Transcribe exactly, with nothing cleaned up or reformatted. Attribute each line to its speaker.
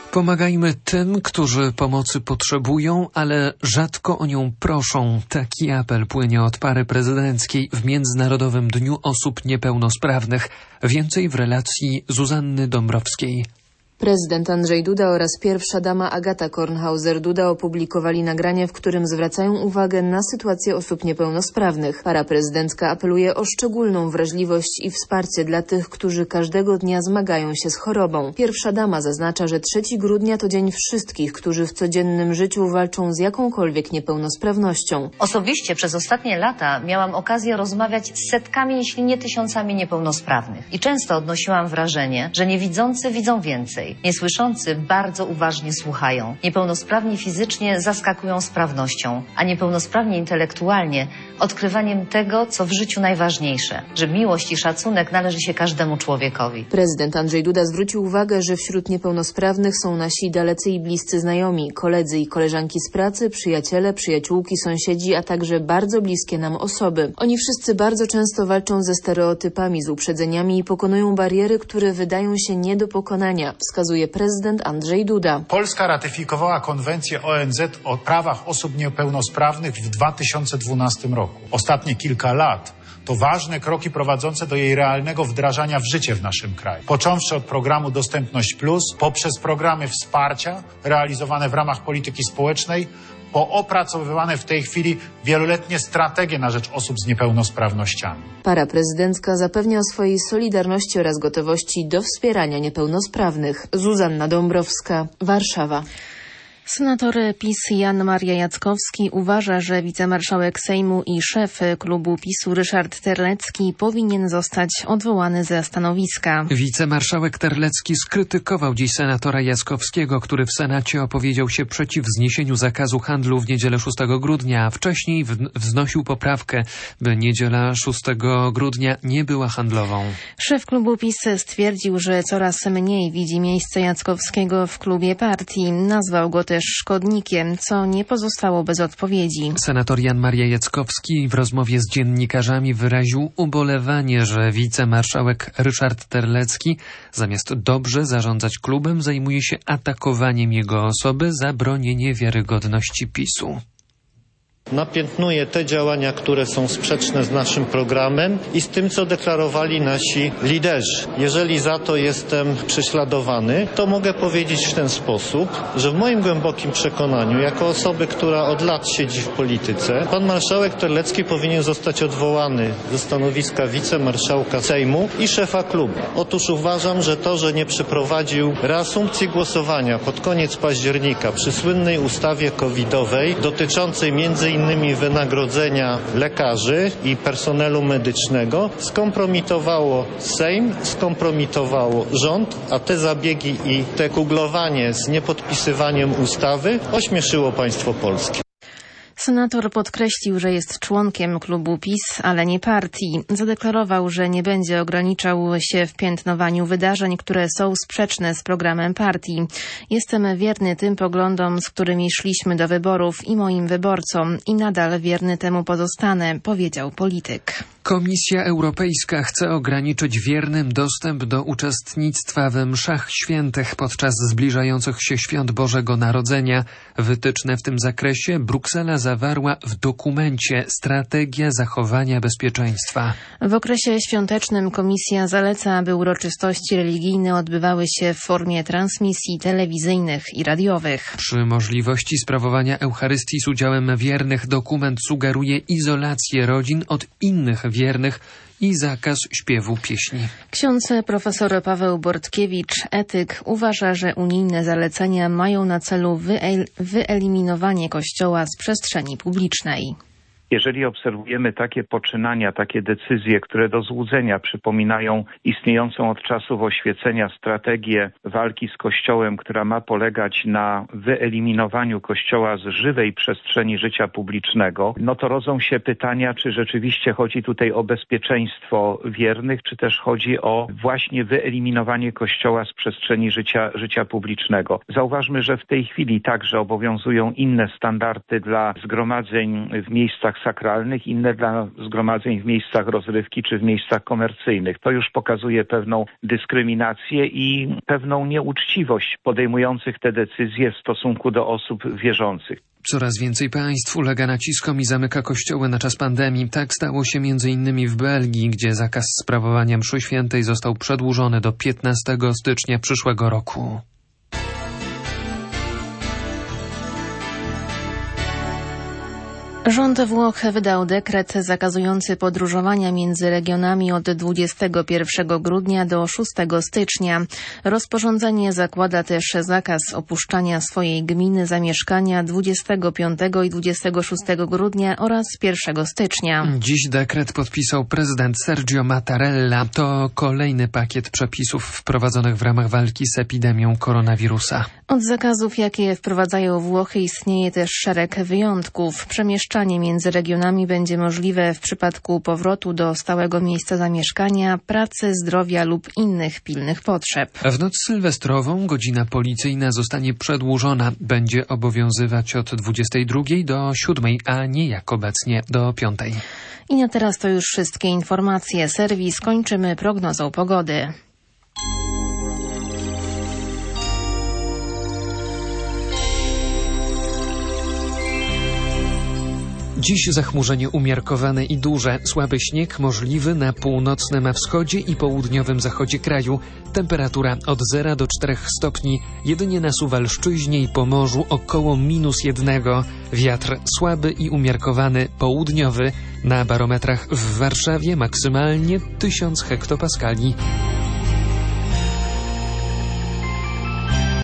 Speaker 1: Pomagajmy tym, którzy pomocy potrzebują, ale rzadko o nią proszą. Taki apel płynie od pary prezydenckiej w Międzynarodowym Dniu Osób Niepełnosprawnych. Więcej w relacji Zuzanny Dąbrowskiej.
Speaker 2: Prezydent Andrzej Duda oraz pierwsza dama Agata Kornhauser-Duda opublikowali nagranie, w którym zwracają uwagę na sytuację osób niepełnosprawnych. Para prezydencka apeluje o szczególną wrażliwość i wsparcie dla tych, którzy każdego dnia zmagają się z chorobą. Pierwsza dama zaznacza, że trzeciego grudnia to dzień wszystkich, którzy w codziennym życiu walczą z jakąkolwiek niepełnosprawnością.
Speaker 3: Osobiście przez ostatnie lata miałam okazję rozmawiać z setkami, jeśli nie tysiącami niepełnosprawnych. I często odnosiłam wrażenie, że niewidzący widzą więcej. Niesłyszący bardzo uważnie słuchają. Niepełnosprawni fizycznie zaskakują sprawnością, a niepełnosprawni intelektualnie odkrywaniem tego, co w życiu najważniejsze, że miłość i szacunek należy się każdemu człowiekowi.
Speaker 2: Prezydent Andrzej Duda zwrócił uwagę, że wśród niepełnosprawnych są nasi dalecy i bliscy znajomi, koledzy i koleżanki z pracy, przyjaciele, przyjaciółki, sąsiedzi, a także bardzo bliskie nam osoby. Oni wszyscy bardzo często walczą ze stereotypami, z uprzedzeniami i pokonują bariery, które wydają się nie do pokonania, wskazuje prezydent Andrzej Duda.
Speaker 4: Polska ratyfikowała konwencję O N Z o prawach osób niepełnosprawnych w dwa tysiące dwunastym roku. Ostatnie kilka lat to ważne kroki prowadzące do jej realnego wdrażania w życie w naszym kraju. Począwszy od programu Dostępność Plus, poprzez programy wsparcia realizowane w ramach polityki społecznej, po opracowywane w tej chwili wieloletnie strategie na rzecz osób z niepełnosprawnościami.
Speaker 2: Para prezydencka zapewnia o swojej solidarności oraz gotowości do wspierania niepełnosprawnych. Zuzanna Dąbrowska, Warszawa.
Speaker 5: Senator PiS Jan Maria Jackowski uważa, że wicemarszałek Sejmu i szef klubu PiSu Ryszard Terlecki powinien zostać odwołany ze stanowiska.
Speaker 1: Wicemarszałek Terlecki skrytykował dziś senatora Jackowskiego, który w Senacie opowiedział się przeciw zniesieniu zakazu handlu w niedzielę szóstego grudnia, a wcześniej wznosił poprawkę, by niedziela szóstego grudnia nie była handlową.
Speaker 5: Szef klubu PiS stwierdził, że coraz mniej widzi miejsce Jackowskiego w klubie partii. Nazwał go też szkodnikiem, co nie pozostało bez odpowiedzi.
Speaker 1: Senator Jan Maria Jackowski w rozmowie z dziennikarzami wyraził ubolewanie, że wicemarszałek Ryszard Terlecki zamiast dobrze zarządzać klubem zajmuje się atakowaniem jego osoby za bronienie wiarygodności PiSu.
Speaker 6: Napiętnuje te działania, które są sprzeczne z naszym programem i z tym, co deklarowali nasi liderzy. Jeżeli za to jestem prześladowany, to mogę powiedzieć w ten sposób, że w moim głębokim przekonaniu, jako osoby, która od lat siedzi w polityce, pan marszałek Terlecki powinien zostać odwołany ze stanowiska wicemarszałka Sejmu i szefa klubu. Otóż uważam, że to, że nie przeprowadził reasumpcji głosowania pod koniec października przy słynnej ustawie covidowej dotyczącej między innymi wynagrodzenia lekarzy i personelu medycznego, skompromitowało Sejm, skompromitowało rząd, a te zabiegi i te kuglowanie z niepodpisywaniem ustawy ośmieszyło państwo polskie.
Speaker 5: Senator podkreślił, że jest członkiem klubu PiS, ale nie partii. Zadeklarował, że nie będzie ograniczał się w piętnowaniu wydarzeń, które są sprzeczne z programem partii. Jestem wierny tym poglądom, z którymi szliśmy do wyborów i moim wyborcom i nadal wierny temu pozostanę, powiedział polityk.
Speaker 1: Komisja Europejska chce ograniczyć wiernym dostęp do uczestnictwa w mszach świętych podczas zbliżających się świąt Bożego Narodzenia. Wytyczne w tym zakresie Bruksela zawarła w dokumencie Strategia zachowania bezpieczeństwa.
Speaker 5: W okresie świątecznym komisja zaleca, aby uroczystości religijne odbywały się w formie transmisji telewizyjnych i radiowych.
Speaker 1: Przy możliwości sprawowania Eucharystii z udziałem wiernych dokument sugeruje izolację rodzin od innych wiernych i zakaz śpiewu pieśni.
Speaker 5: Ksiądz profesor Paweł Bortkiewicz, etyk, uważa, że unijne zalecenia mają na celu wyel- wyeliminowanie Kościoła z przestrzeni publicznej.
Speaker 7: Jeżeli obserwujemy takie poczynania, takie decyzje, które do złudzenia przypominają istniejącą od czasów oświecenia strategię walki z Kościołem, która ma polegać na wyeliminowaniu Kościoła z żywej przestrzeni życia publicznego, no to rodzą się pytania, czy rzeczywiście chodzi tutaj o bezpieczeństwo wiernych, czy też chodzi o właśnie wyeliminowanie Kościoła z przestrzeni życia, życia publicznego. Zauważmy, że w tej chwili także obowiązują inne standardy dla zgromadzeń w miejscach sakralnych, inne dla zgromadzeń w miejscach rozrywki czy w miejscach komercyjnych. To już pokazuje pewną dyskryminację i pewną nieuczciwość podejmujących te decyzje w stosunku do osób wierzących.
Speaker 1: Coraz więcej państw ulega naciskom i zamyka kościoły na czas pandemii. Tak stało się między innymi w Belgii, gdzie zakaz sprawowania mszy świętej został przedłużony do piętnastego stycznia przyszłego roku.
Speaker 5: Rząd Włoch wydał dekret zakazujący podróżowania między regionami od dwudziestego pierwszego grudnia do szóstego stycznia. Rozporządzenie zakłada też zakaz opuszczania swojej gminy zamieszkania dwudziestego piątego i dwudziestego szóstego grudnia oraz pierwszego stycznia.
Speaker 1: Dziś dekret podpisał prezydent Sergio Mattarella. To kolejny pakiet przepisów wprowadzonych w ramach walki z epidemią koronawirusa.
Speaker 5: Od zakazów, jakie wprowadzają Włochy, istnieje też szereg wyjątków. Przemieszczanie między regionami będzie możliwe w przypadku powrotu do stałego miejsca zamieszkania, pracy, zdrowia lub innych pilnych potrzeb.
Speaker 1: W noc sylwestrową godzina policyjna zostanie przedłużona. Będzie obowiązywać od dwudziestej drugiej do siódmej, a nie jak obecnie do piątej.
Speaker 5: I na teraz to już wszystkie informacje. Serwis kończymy prognozą pogody.
Speaker 1: Dziś zachmurzenie umiarkowane i duże. Słaby śnieg możliwy na północnym a wschodzie i południowym zachodzie kraju. Temperatura od zera do czterech stopni. Jedynie na Suwalszczyźnie i Pomorzu około minus jednego. Wiatr słaby i umiarkowany, południowy. Na barometrach w Warszawie maksymalnie tysiąc hektopaskali.